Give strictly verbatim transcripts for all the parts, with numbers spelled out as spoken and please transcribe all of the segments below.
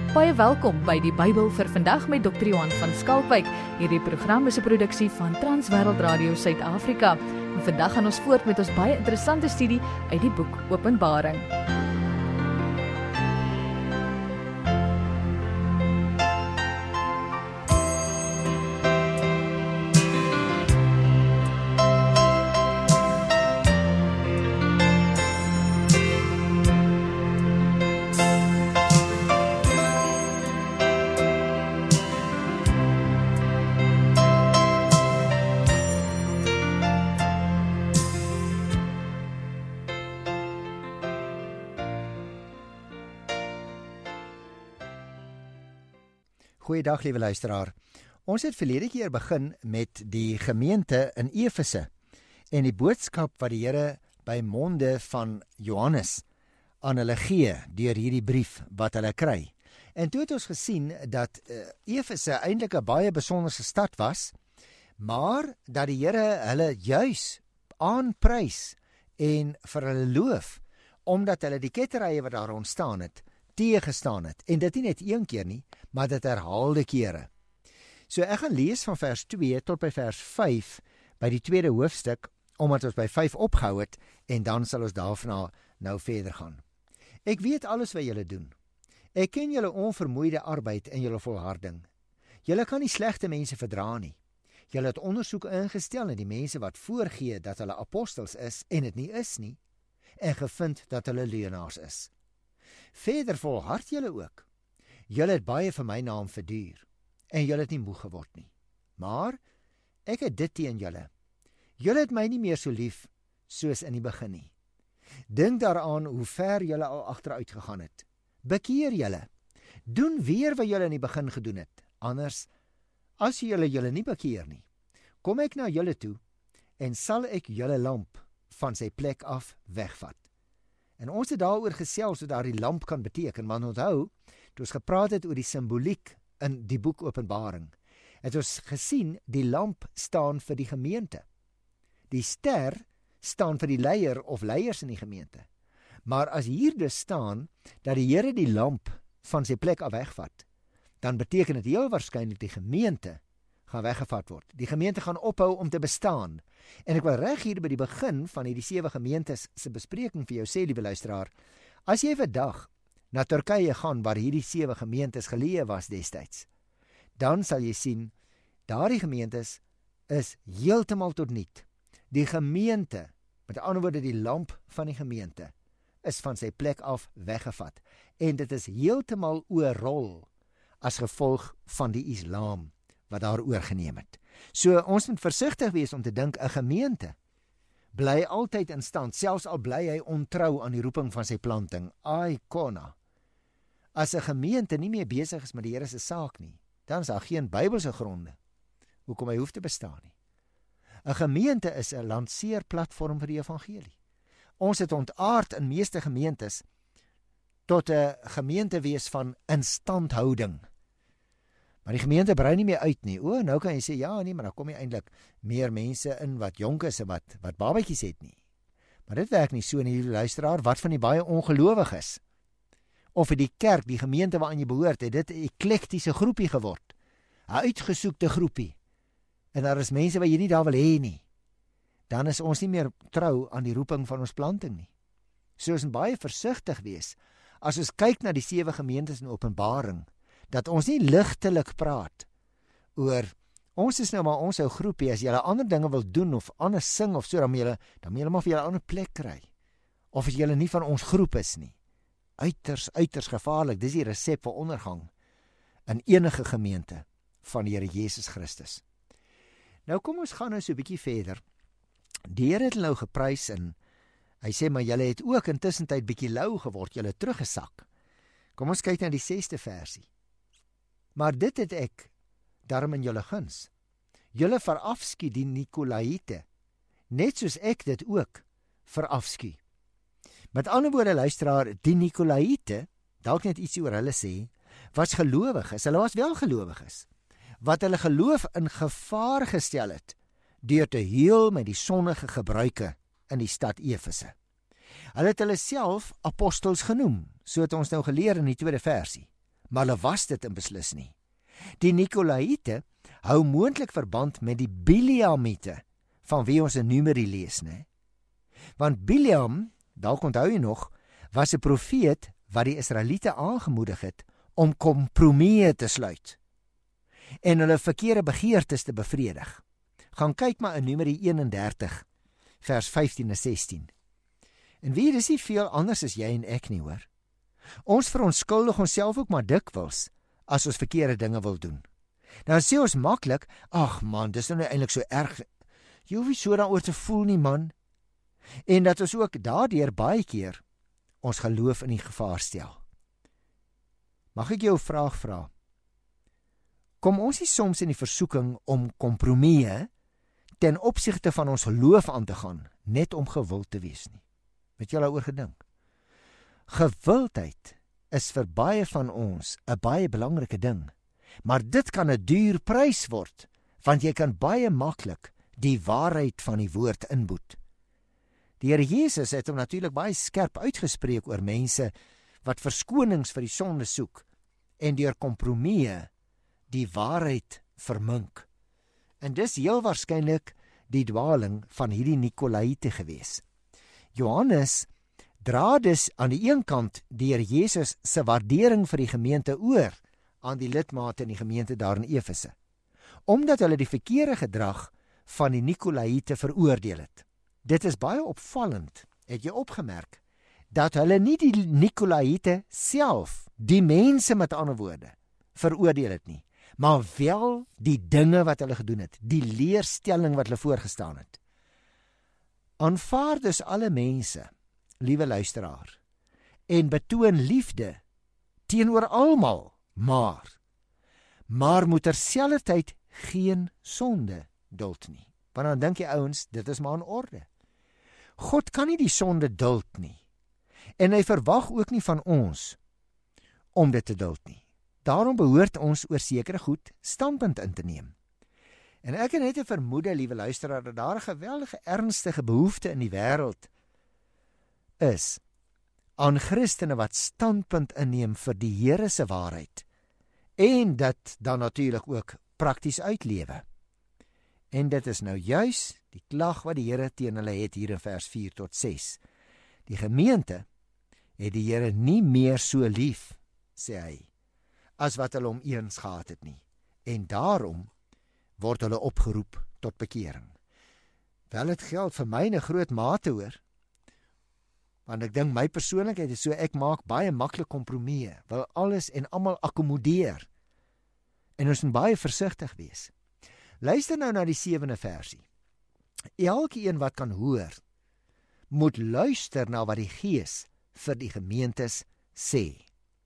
Baie welkom by die Bybel vir vandag met dokter Johan van Skalkwyk. Hierdie program is 'n produksie van Transwêreld Radio Suid-Afrika. En vandag gaan ons voort met ons baie interessante studie uit die boek Openbaring. Goeiedag, liewe luisteraar. Ons het verlede keer begin met die gemeente in Efese en die boodskap wat die Here by monde van Johannes aan hulle gee deur hierdie brief wat hulle kry. En toe het ons gesien dat uh, Efese eintlik 'n baie besonderse stad was, maar dat die Here hulle juis aanprys en vir hulle loof, omdat hulle die ketterye wat daar ontstaan het, teëgestaan het. En dit nie net een keer nie, maar dit herhaalde kere. So ek gaan lees van vers twee tot by vers vyf by die tweede hoofstuk, omdat ons by vyf opgehou het, en dan sal ons daarna nou verder gaan. Ek weet alles wat julle doen. Ek ken julle onvermoeide arbeid en julle volharding. Julle kan nie slegte mense verdra nie. Julle het ondersoek ingestel en die mense wat voorgee dat hulle apostels is en dit nie is nie, en gevind dat hulle leuenaars is. Verder volhard julle ook. Julle het baie vir my naam verduur, en julle het nie moeg geword nie. Maar, ek het dit teen julle. Julle het my nie meer so lief, soos in die begin nie. Dink daaraan hoe ver julle al agteruit gegaan het. Bekeer julle. Doen weer wat julle in die begin gedoen het. Anders, as julle julle nie bekeer nie, kom ek na julle toe, en sal ek julle lamp van sy plek af wegvat. En ons het daaroor gesels wat daar die lamp kan beteken, want onthou, toe ons gepraat het oor die simboliek in die boek Openbaring, het ons gesien, die lamp staan vir die gemeente. Die ster staan vir die leier of leiers in die gemeente. Maar as hier dus staan, dat die Here die lamp van sy plek af wegvat, dan beteken dit heel waarskynlik die gemeente gaan weggevat word. Die gemeente gaan ophou om te bestaan. En ek wil reg hier by die begin van hierdie sewe gemeentes se bespreking vir jou sê, liewe luisteraar, as jy vandag na Turkye gaan waar hierdie sewe gemeentes geleë was destyds, dan sal jy sien, daardie gemeentes is heeltemal tot niet. Die gemeente, met ander woorde die lamp van die gemeente, is van sy plek af weggevat. En dit is heeltemal oorrol as gevolg van die Islam wat daar oorgeneem het. So ons moet versigtig wees om te dink, 'n gemeente bly altyd in stand, selfs al bly hy ontrou aan die roeping van sy planting. Ai kona. As 'n gemeente nie meer besig is met die Here se saak nie, dan is daar geen Bybelse gronde hoekom hy hoef te bestaan nie. 'n Gemeente is 'n lanseerplatform vir die evangelie. Ons het ontaard in meeste gemeentes tot 'n gemeente wees van instandhouding. Maar die gemeente brei nie meer uit nie. O, nou kan jy sê, ja nie, maar dan kom jy eintlik meer mense in wat jonk is en wat, wat babatjies het nie. Maar dit werk nie so nie, luisteraar, wat van die baie ongelowig is. Of die kerk, die gemeente waaraan jy behoort, het dit 'n eklektiese groepie geword. 'n Uitgesoekte groepie. En daar is mense wat jy nie daar wil hê nie. Dan is ons nie meer trou aan die roeping van ons planting nie. So ons moet baie versigtig wees, as ons kyk na die sewe gemeentes in Openbaring, dat ons nie ligtelik praat oor, ons is nou maar ons ou groepie, as julle ander dinge wil doen, of anders sing, of so, dan moet julle, dan moet julle maar vir julle ander plek kry. Of as julle nie van ons groep is nie. Uiters, uiters gevaarlik, dis die resep vir ondergang in enige gemeente van die Here Jesus Christus. Nou kom ons gaan nou so 'n bietjie verder. Die Here het nou geprys en hy sê, maar julle het ook intussen tyd bietjie lou geword, julle teruggesak. Kom ons kyk na die sesde versie. Maar dit het ek daarom in julle guns. Julle verafskie die Nikolaïte, net soos ek dit ook verafskie. Met ander woorde, luisteraar, die Nikolaïte, dalk net ietsie oor hulle sê, was gelowig is, hulle was wel gelowig is, wat hulle geloof in gevaar gestel het, deur te heel met die sonnige gebruike in die stad Efese. Hulle het hulle self apostels genoem, so het ons nou geleer in die tweede versie. maar hulle was dit in beslis nie. Die Nikolaïte hou moontlik verband met die Bileamiete, van wie ons in Numeri lees, né? Want Bileam, dalk onthou jy nog, was 'n profeet wat die Israeliete aangemoedig het om kompromieë te sluit en hulle verkeerde begeertes te bevredig. Gaan kyk maar in Numeri eenendertig, vers vyftien en sestien. En wie, dis nie veel anders as jy en ek nie, hoor. Ons verontskuldig onsself ook maar dikwels as ons verkeerde dinge wil doen. Dan sê ons maklik, ag man, dis nou eintlik so erg. Jy hoef nie so daaroor te voel nie, man. En dat ons ook daardeur baie keer ons geloof in die gevaar stel. Mag ek jou 'n vraag vra? Kom ons nie soms in die versoeking om kompromieë ten opsigte van ons geloof aan te gaan, net om gewild te wees nie? Het jy daaroor gedink? Gewildheid is vir baie van ons 'n baie belangrike ding, maar dit kan 'n duur prys word, want jy kan baie maklik die waarheid van die woord inboet. Die Here Jesus het hom natuurlik baie skerp uitgespreek oor mense wat verskonings vir die sonde soek en deur kompromieë die waarheid vermink. En dis heel waarskynlik die dwaling van hierdie Nikolaïte gewees. Johannes dra dus aan die een kant die Here Jesus se waardering vir die gemeente oor aan die lidmate in die gemeente daar in Efese, omdat hulle die verkeerde gedrag van die Nikolaïte veroordeel het. Dit is baie opvallend, het jy opgemerk, dat hulle nie die Nikolaïte self, die mense met ander woorde, veroordeel het nie, maar wel die dinge wat hulle gedoen het, die leerstelling wat hulle voorgestaan het. Aanvaar dus alle mense, liewe luisteraar, en betoon liefde teenoor almal, maar, maar moet terselfdertyd geen sonde duld nie. Want dan dink jy ouens, dit is maar in orde. God kan nie die sonde duld nie, en hy verwag ook nie van ons om dit te duld nie. Daarom behoort ons oor sekere goed standpunt in te neem. En ek het net 'n vermoede, liewe luisteraar, dat daar 'n geweldige ernstige behoefte in die wêreld is aan Christene wat standpunt inneem vir die Here se waarheid en dit dan natuurlik ook prakties uitlewe. En dit is nou juis die klag wat die Here teen hulle het hier in vers vier tot ses. Die gemeente het die Here nie meer so lief, sê hy, as wat hulle hom eens gehad het nie. En daarom word hulle opgeroep tot bekering. Wel, dit geld vir my in 'n groot mate, hoor. Want ek dink my persoonlikheid is so, ek maak baie maklik kompromieë, wil alles en almal akkommodeer. En ons moet baie versigtig wees. Luister nou na die sewende versie. Elkeen wat kan hoor, moet luister na wat die Gees vir die gemeentes sê.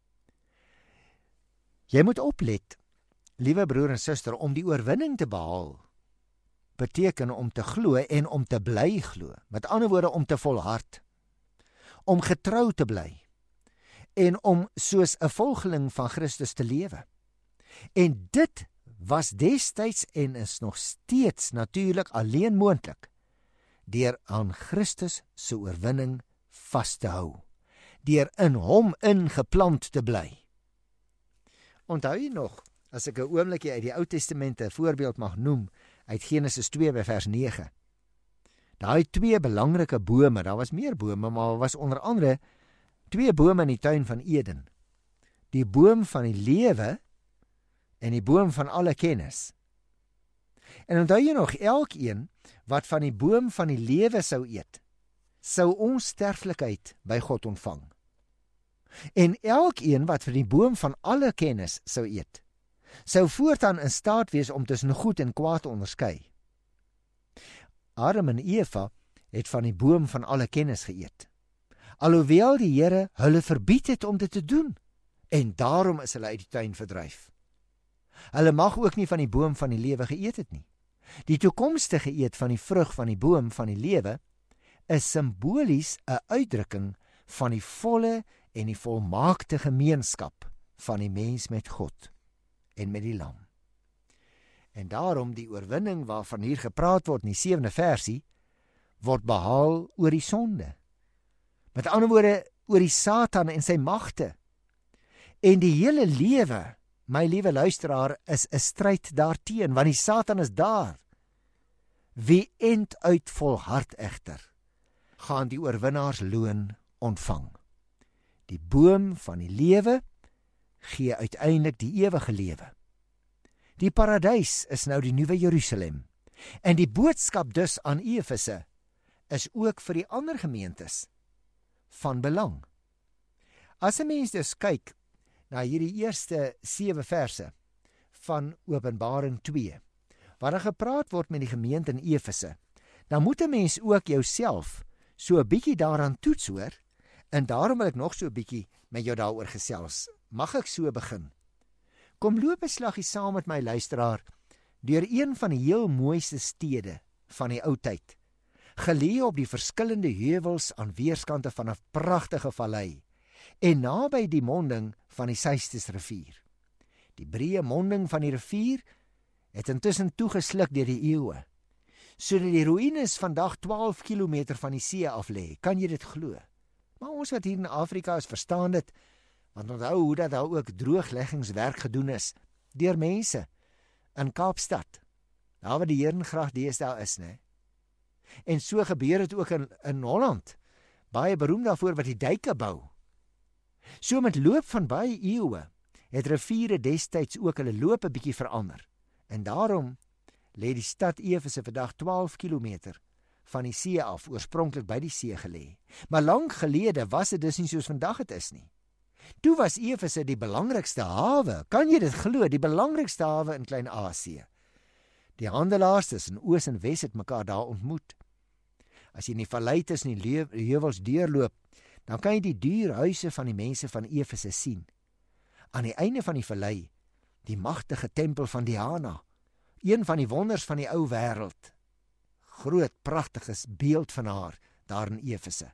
Jy moet oplet, liewe broer en suster, om die oorwinning te behaal, beteken om te glo en om te bly glo. Met ander woorde, om te volhard, om getrou te bly en om soos 'n volgeling van Christus te lewe. En dit was destyds en is nog steeds natuurlik alleen moontlik deur aan Christus se oorwinning vas te hou, deur in hom ingeplant te bly. Onthou jy nog, as ek 'n oombliekie uit die Ou Testament 'n voorbeeld mag noem, uit Genesis twee by vers nege. Daai twee belangrike bome, daar was meer bome, maar daar was onder andere twee bome in die tuin van Eden. Die boom van die lewe en die boom van alle kennis. En onthou jy nog, elkeen wat van die boom van die lewe sou eet, sou onsterflikheid by God ontvang. En elkeen wat van die boom van alle kennis sou eet, sou voortaan in staat wees om tussen goed en kwaad te onderskei. Adam en Eva het van die boom van alle kennis geëet, alhoewel die Here hulle verbied het om dit te doen, en daarom is hulle uit die tuin verdryf. Hulle mag ook nie van die boom van die lewe geëet het nie. Die toekomstige eet van die vrug van die boom van die lewe is simbolies 'n uitdrukking van die volle en die volmaakte gemeenskap van die mens met God en met die lam. En daarom die oorwinning waarvan hier gepraat word in die sewende versie, word behaal oor die sonde. Met ander woorde, oor die Satan en sy magte. En die hele lewe, my liewe luisteraar, is 'n stryd daarteen, want die Satan is daar. Wie end uit volhard egter, gaan die oorwinnaars loon ontvang. Die boom van die lewe gee uiteindelik die ewige lewe. Die paradys is nou die nuwe Jerusalem. En die boodskap dus aan Efese is ook vir die ander gemeentes van belang. As 'n mens dus kyk na hierdie eerste sewe verse van Openbaring twee, waar daar gepraat word met die gemeente in Efese, dan moet 'n mens ook jouself so 'n bietjie daaraan toets, hoor, en daarom wil ek nog so 'n bietjie met jou daaroor gesels. Mag ek so begin? Kom loop 'n slaggie saam met my luisteraar deur een van die heel mooiste stede van die ou tyd, geleë op die verskillende heuwels aan weerskante van 'n pragtige vallei en naby die monding van die Seistisrivier. Die breë monding van die rivier het intussen toegesluk deur die eeue, sodat die ruïnes vandag twaalf kilometer van die see af lê. Kan jy dit glo? Maar ons wat hier in Afrika is, verstaan dit, want onthou hoe dat daar ook droogleggingswerk gedoen is deur mense in Kaapstad, daar waar die Herengracht deesdae is, né? En so gebeur dit ook in, in Holland, baie beroemd daarvoor wat die duike bou. So met loop van baie eeue het riviere destyds ook hulle loop 'n bietjie verander. En daarom lê die stad Efese vandag twaalf kilometer van die see af, oorspronklik by die see gelê. Maar lank gelede was dit dus nie soos vandag dit is nie. Toe was Efese die belangrikste hawe, kan jy dit glo, die belangrikste hawe in Klein-Asië. Die handelaars tussen Oos en Wes het mekaar daar ontmoet. As jy in die vallei tussen die heuwels deurloop, dan kan jy die duur huise van die mense van Efese sien. Aan die einde van die vallei, die magtige tempel van Diana, een van die wonders van die ou wêreld. Groot, pragtige beeld van haar daar in Efese.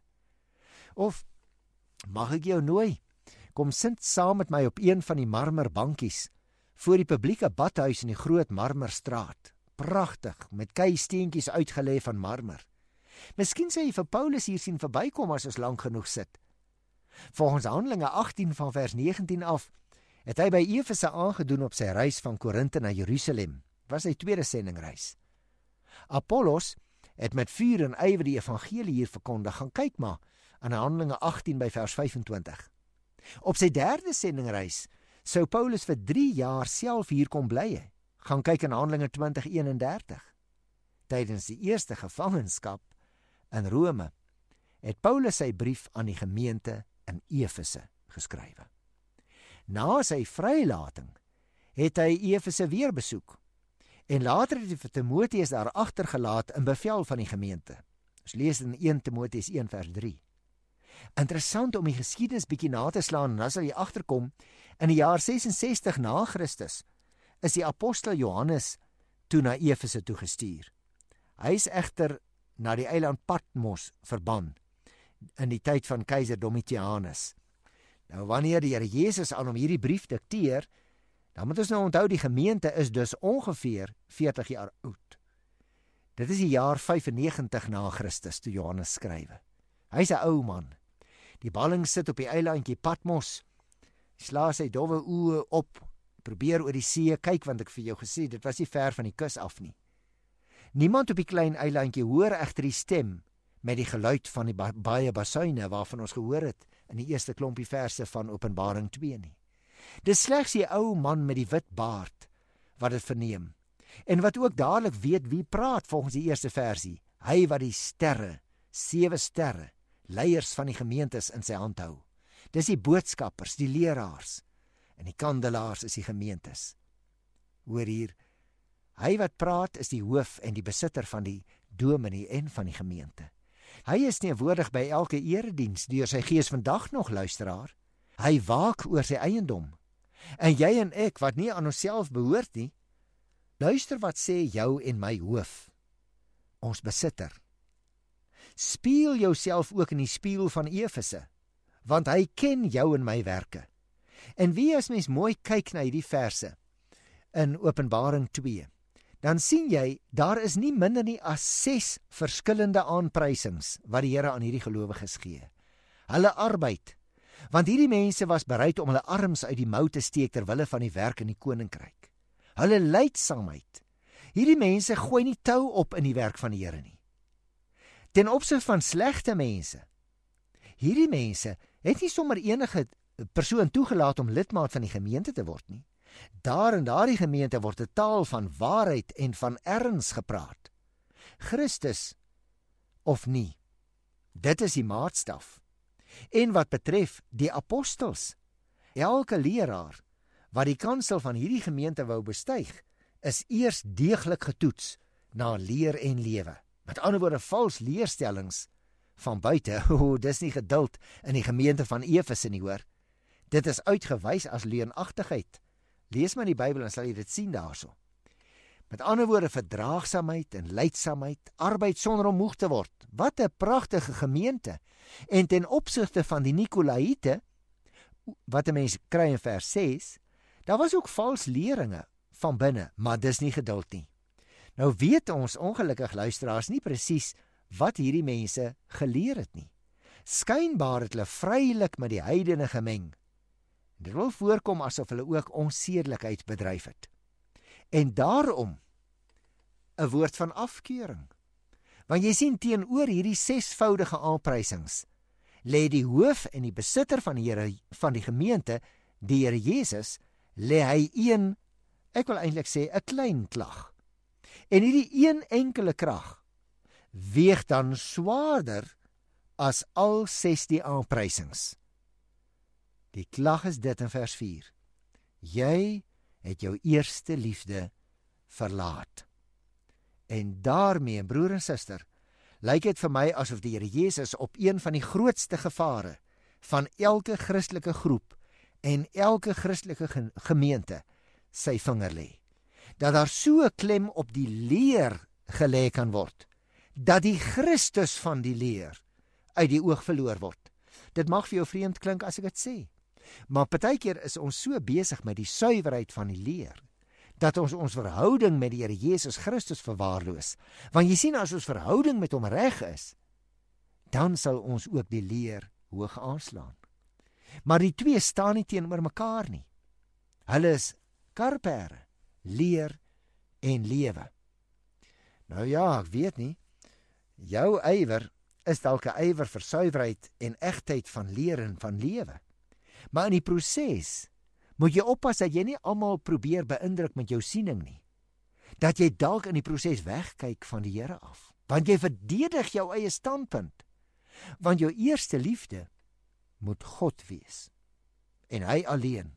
Of mag ek jou nooi, kom sit saam met my op een van die marmerbankies voor die publieke badhuis in die Groot Marmerstraat. Pragtig, met keisteentjies uitgelê van marmer. Miskien sê jy vir Paulus hier sien verbykom as ons lank genoeg sit. Volgens Handelinge agttien van vers negentien af, het hy by Efese aangedoen op sy reis van Korinthe na Jerusalem. Was sy tweede sendingreis. Apollos het met vuur en ywer die evangelie hier verkondig. Gaan kyk maar aan Handelinge agttien by vers vyfentwintig. Op sy derde sendingreis sou Paulus vir drie jaar self hier kom bly. Gaan kyk in Handelinge twintig eenendertig. Tydens die eerste gevangenskap in Rome het Paulus sy brief aan die gemeente in Efese geskrywe. Na sy vrylating het hy Efese weer besoek en later het hy vir Timoteus daar agtergelaat in bevel van die gemeente. Ons lees in eerste Timoteus een vers drie. Interessant om die geskiedenis bietjie na te slaan, en dan sal jy agterkom, in die jaar sesensestig na Christus is die apostel Johannes toe na Efese toe gestuur. Hy is egter na die eiland Patmos verban in die tyd van keiser Domitianus. Nou wanneer die Here Jesus aan hom hierdie brief dikteer, dan moet ons nou onthou die gemeente is dus ongeveer veertig jaar oud. Dit is die jaar vyfennegentig na Christus toe Johannes skrywe. Hy's 'n ou man. Die balling sit op die eilandjie Patmos, sla sy dowwe oë op, probeer oor die see kyk, want ek vir jou gesê, dit was nie ver van die kus af nie. Niemand op die klein eilandjie hoor egter die stem met die geluid van die ba baie basuine waarvan ons gehoor het in die eerste klompie verse van Openbaring twee nie. Dis slegs die ou man met die wit baard wat dit verneem, en wat ook dadelik weet wie praat volgens die eerste versie. Hy wat die sterre, sewe sterre, leiers van die gemeentes in sy hand hou. Dis die boodskappers, die leraars, en die kandelaars is die gemeentes. Hoor hier, hy wat praat is die hoof en die besitter van die dominee en van die gemeente. Hy is teenwoordig by elke erediens deur sy gees vandag nog, luisteraar. Hy waak oor sy eiendom. En jy en ek wat nie aan onsself behoort nie, luister wat sê jou en my hoof, ons besitter. Spieël jouself ook in die spieël van Efese, want hy ken jou en my werke. En wie as mens mooi kyk na hierdie verse in Openbaring twee, dan sien jy, daar is nie minder nie as ses verskillende aanprysings wat die Here aan hierdie gelowiges gee. Hulle arbeid, Want hierdie mense was bereid om hulle arms uit die mou te steek ter wille van die werk in die koninkryk. Hulle lydsaamheid. Hierdie mense gooi nie tou op in die werk van die Here nie. Ten opsigte van slegte mense. Hierdie mense het nie sommer enige persoon toegelaat om lidmaat van die gemeente te word nie. Daar in daardie gemeente word 'n taal van waarheid en van erns gepraat. Christus of nie. Dit is die maatstaf. En wat betref die apostels, elke leraar wat die kansel van hierdie gemeente wou bestyg, is eers deeglik getoets na leer en lewe. Met ander woorde, vals leerstellings van buite, o, dis nie geduld in die gemeente van Efese nie, hoor. Dit is uitgewys as leuenagtigheid. Lees maar die Bybel en sal jy dit sien daarso. Met ander woorde, verdraagsaamheid en lydsaamheid, arbeid sonder om moeg te word. Wat 'n pragtige gemeente. En ten opsigte van die Nikolaïte, wat 'n mens kry in vers ses, daar was ook vals leringe van binne, maar dis nie geduld nie. Nou weet ons ongelukkig luisteraars nie presies wat hierdie mense geleer het nie. Skynbaar het hulle vrylik met die heidene gemeng. Dit wil voorkom asof hulle ook onsedelikheid bedryf het. En daarom 'n woord van afkeuring. Want jy sien teenoor hierdie sesvoudige aanprysings lê die hoof en die besitter van die Here van die gemeente, die Here Jesus, lê hy een, ek wil eintlik sê 'n klein klag. En hierdie een enkele krag weeg dan swaarder as al sestie aanprysings. Die klag is dit in vers vier. Jy het jou eerste liefde verlaat. En daarmee, broer en suster, lyk dit vir my asof die Here Jesus op een van die grootste gevare van elke Christelike groep en elke Christelike gemeente sy vinger lê. Dat daar so 'n klem op die leer gelê kan word, dat die Christus van die leer uit die oog verloor word. Dit mag vir jou vreemd klink as ek dit sê, maar partykeer is ons so besig met die suiwerheid van die leer, dat ons ons verhouding met die Here Jesus Christus verwaarloos. Want jy sien, as ons verhouding met hom reg is, dan sal ons ook die leer hoog aanslaan. Maar die twee staan nie teenoor mekaar nie. Hulle is karpere, leer en lewe. Nou ja, ek weet nie, jou ywer is dalk 'n ywer vir suiwerheid en egtheid van leer en van lewe. Maar in die proses moet jy oppas dat jy nie almal probeer beïndruk met jou siening nie. Dat jy dalk in die proses wegkyk van die Here af. Want jy verdedig jou eie standpunt. Want jou eerste liefde moet God wees. En hy alleen.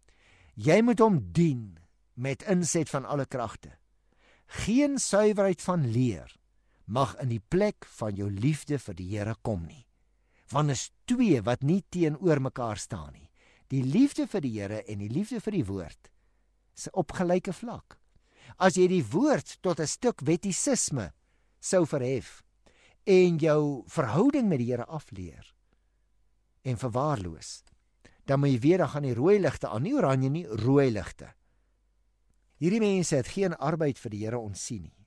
Jy moet hom dien met inset van alle kragte. Geen suiwerheid van leer mag in die plek van jou liefde vir die Here kom nie. Want is twee wat nie teenoor mekaar staan nie. Die liefde vir die Here en die liefde vir die woord is op gelyke vlak. As jy die woord tot 'n stuk wettisisme sou verhef en jou verhouding met die Here afleer en verwaarloos, dan moet jy weet, dan gaan die rooi ligte aan, nie oranje nie, rooi ligte. Hierdie mense het geen arbeid vir die Here ontsien nie.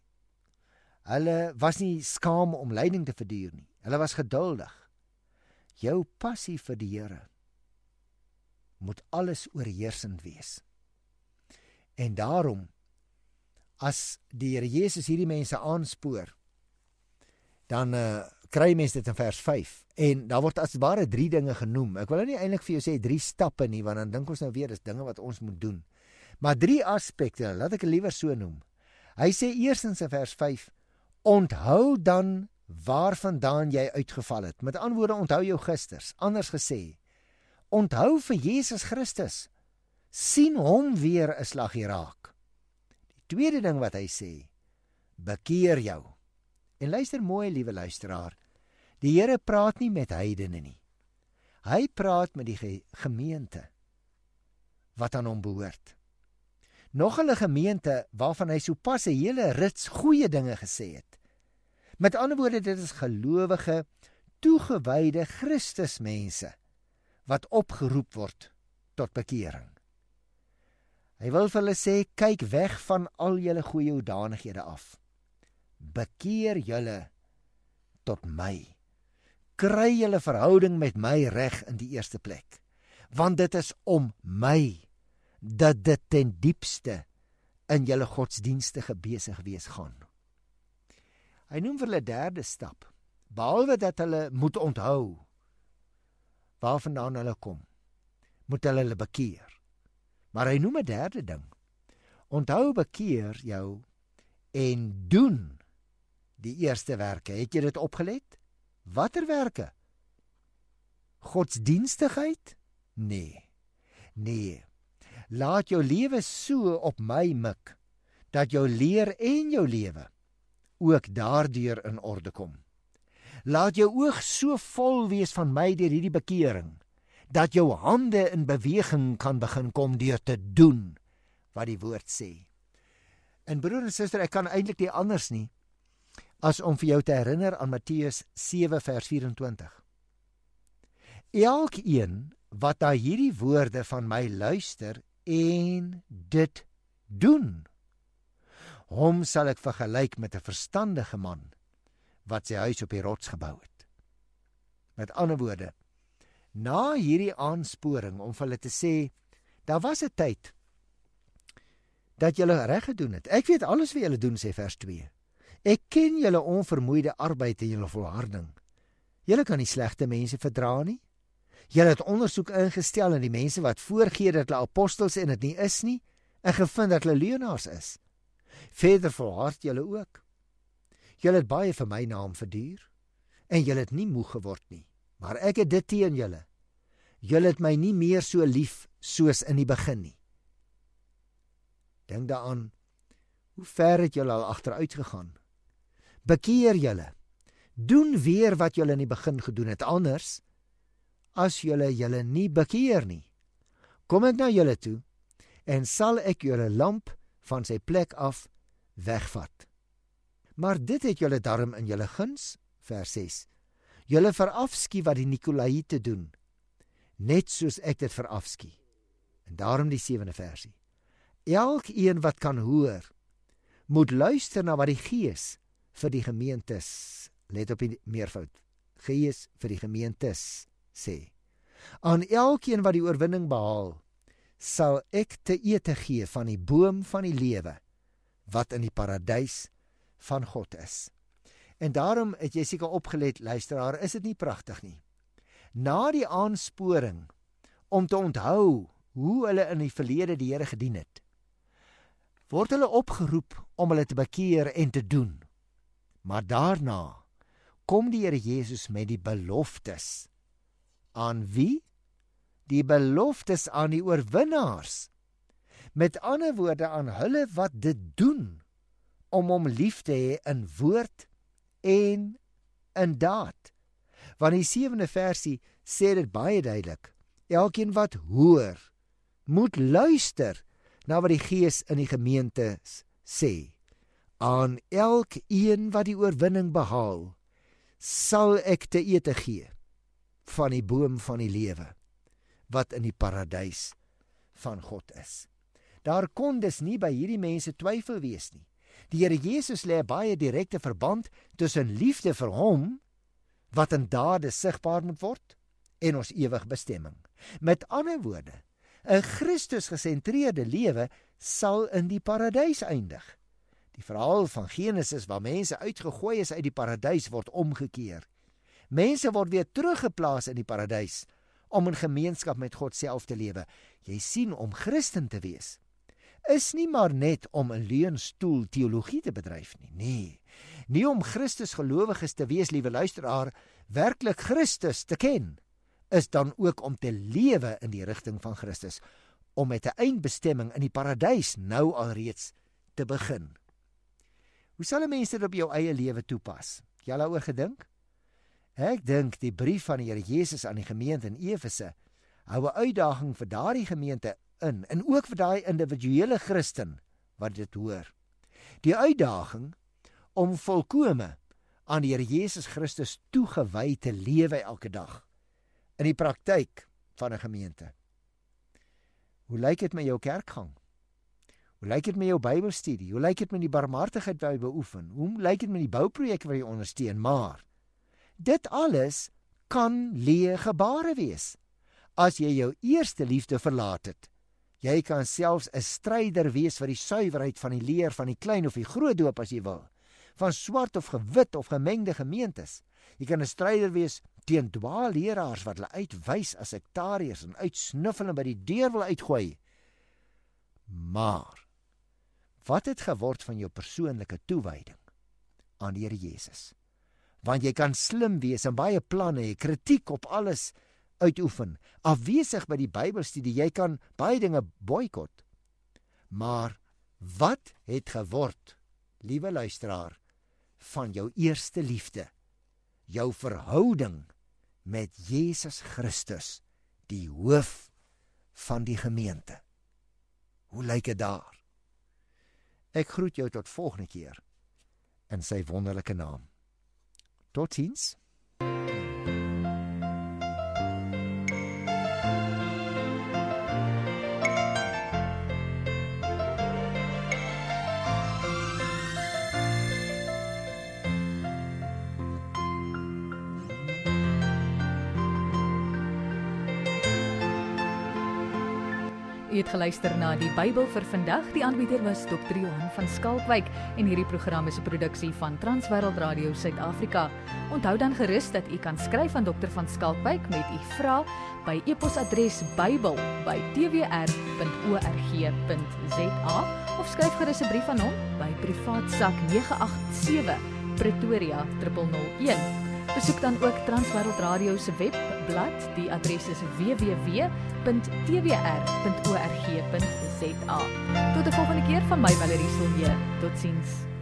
Hulle was nie skaam om lyding te verduur nie. Hulle was geduldig. Jou passie vir die Here moet alles oorheersend wees. En daarom, as die Here Jesus hierdie mense aanspoor, dan uh, kry mens dit in vers vyf. En daar word as ware drie dinge genoem. Ek wil nou nie eintlik vir jou sê drie stappe nie, want dan dink ons nou weer, dis dinge wat ons moet doen. Maar drie aspekte, laat ek liewer so noem. Hy sê eerstens in vers vyf, onthou dan waarvandaan jy uitgeval het. Met ander woorde, onthou jou gisters. Anders gesê, onthou vir Jesus Christus. Sien hom weer 'n slaggie raak. Die tweede ding wat hy sê, bekeer jou. En luister mooi, liewe luisteraar, die Here praat nie met heidene nie. Hy praat met die ge- gemeente wat aan hom behoort. Nog 'n gemeente waarvan hy sopas 'n hele rits goeie dinge gesê het. Met ander woorde, dit is gelowige, toegewyde Christusmense wat opgeroep word tot bekering. Hy wil vir hulle sê, kyk weg van al julle goeie hoedanighede af. Bekeer julle tot my. kry julle verhouding met my reg in die eerste plek. Want dit is om my dat dit ten diepste in julle godsdienstige besig wees gaan. Hy noem vir hulle derde stap, behalwe dat hulle moet onthou waarvandaan hulle kom, moet hulle hulle bekeer. Maar hy noem 'n derde ding. Onthou, bekeer jou en doen die eerste werke. Het jy dit opgelet? Watter werke? Godsdienstigheid? Nee. Nee. Laat jou lewe so op my mik, dat jou leer en jou lewe ook daardeur in orde kom. Laat jou oog so vol wees van my deur hierdie bekering, dat jou hande in beweging kan begin kom deur te doen wat die woord sê. En broer en suster, ek kan eintlik nie anders nie, as om vir jou te herinner aan Matteus sewe vers vyf-en-twintig. Elkeen wat na hierdie woorde van my luister en dit doen, hom sal ek vergelyk met 'n verstandige man wat sy huis op die rots gebou het. Met ander woorde, na hierdie aansporing om vir hulle te sê, daar was 'n tyd dat julle reg gedoen het. Ek weet alles wat julle doen, sê vers twee. Ek ken julle onvermoeide arbeid en julle volharding. Julle kan nie slegte mense verdra nie. Julle het ondersoek ingestel en die mense wat voorgee dat hulle apostels en dit nie is nie, en gevind dat hulle leuenaars is. Verder volhard julle ook. Julle het baie vir my naam verduur, en julle het nie moeg geword nie. Maar ek het dit teen julle. Julle het my nie meer so lief soos in die begin nie. Dink daaraan, hoe ver het julle al agteruit gegaan? Bekeer julle. Doen weer wat julle in die begin gedoen het, anders as julle julle nie bekeer nie. Kom ek na julle toe en sal ek julle lamp van sy plek af wegvat. Maar dit het julle darm in julle guns, vers ses. Julle verafskie wat die Nikolaïte doen, net soos ek dit verafskie. En daarom die sewende versie. Elkeen wat kan hoor, moet luister na wat die Gees vir die gemeentes, let op die meervoud, Gees vir die gemeentes sê. Aan elkeen wat die oorwinning behaal, sal ek te ete gee van die boom van die lewe, wat in die paradys van God is. En daarom het jy seker opgelet, luisteraar, is dit nie pragtig nie? Na die aansporing om te onthou hoe hulle in die verlede die Here gedien het, word hulle opgeroep om hulle te bekeer en te doen. Maar daarna kom die Here Jesus met die beloftes. Aan wie? Die beloftes aan die oorwinnaars. Met ander woorde, aan hulle wat dit doen, om hom lief te hê in woord en in daad. Want die sewende versie sê dit baie duidelik. Elkeen wat hoor, moet luister na wat die Gees in die gemeente sê. Aan elkeen wat die oorwinning behaal, sal ek te ete gee van die boom van die lewe, wat in die paradys van God is. Daar kon dus nie by hierdie mense twyfel wees nie. Die Here Jesus lê 'n baie direkte verband tussen liefde vir hom, wat in dade sigbaar moet word, en ons ewige bestemming. Met ander woorde, 'n Christus-gesentreerde lewe sal in die paradys eindig. Die verhaal van Genesis waar mense uitgegooi is uit die paradys word omgekeer. Mense word weer teruggeplaas in die paradys om in gemeenskap met God self te lewe. Jy sien, om Christen te wees is nie maar net om 'n leunstoel teologie te bedryf nie. Nee, nie om Christus gelowiges te wees, liewe luisteraar, werklik Christus te ken, is dan ook om te lewe in die rigting van Christus, om met 'n eindbestemming in die paradys nou alreeds te begin. Hoe sal 'n mens dit op jou eie lewe toepas? Jy al daaroor gedink? Ek dink die brief van die Here Jesus aan die gemeente in Efese hou 'n uitdaging vir daardie gemeente in, en ook vir daai individuele Christen wat dit hoor. Die uitdaging om volkome aan die Here Jesus Christus toegewy te lewe elke dag in die praktyk van 'n gemeente. Hoe lyk dit met jou kerkgang? Hoe lyk dit met jou Bybelstudie? Hoe lyk dit met die barmhartigheid wat jy beoefen? Hoe lyk dit met die bouprojekte wat jy ondersteun? Maar dit alles kan leë gebare wees. As jy jou eerste liefde verlaat het, jy kan selfs 'n stryder wees vir die suiwerheid van die leer van die klein of die groot doop as jy wil, van swart of gewit of gemengde gemeentes. Jy kan 'n stryder wees teen dwaalleraars wat hulle uitwys as sektariërs en uitsnuffel en by die deur wil uitgooi. Maar wat het geword van jou persoonlike toewyding aan die Here Jesus? Want jy kan slim wees en baie planne hê, kritiek op alles uitoefen, afwesig by die Bybelstudie, jy kan baie dinge boikot. Maar wat het geword, liewe luisteraar, van jou eerste liefde, jou verhouding met Jesus Christus, die hoof van die gemeente? Hoe lyk dit daar? Ek groet jou tot volgende keer in sy wonderlike naam. Totsiens. U het geluister na die Bybel vir vandag. Die aanbieder was dokter Johan van Skalkwyk en hierdie program is 'n produksie van Transwêreld Radio Suid-Afrika. Onthou dan gerus dat u kan skryf aan dokter van Skalkwyk met u vrae by e-posadres bybel by t w r punt org punt z a of skryf gerus 'n brief aan hom by privaat sak nege agt sewe Pretoria nul nul nul een. Besoek dan ook Transwêreld Radio se webblad. Die adres is w w w punt t w r punt org punt z a. Tot die volgende keer van my Valerie Silje. Totsiens.